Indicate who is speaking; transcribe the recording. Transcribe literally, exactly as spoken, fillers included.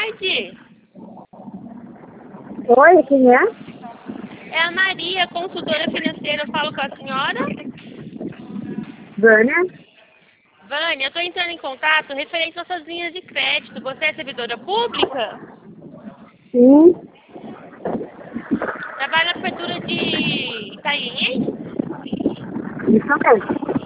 Speaker 1: tarde.
Speaker 2: Oi, quem é?
Speaker 1: É a Maria, consultora financeira. Eu falo com a senhora?
Speaker 2: Vânia?
Speaker 1: Vânia, eu estou entrando em contato referente às suas linhas de crédito. Você é servidora pública?
Speaker 2: Sim.
Speaker 1: Trabalha na prefeitura de Itanhaém?
Speaker 2: Isso mesmo.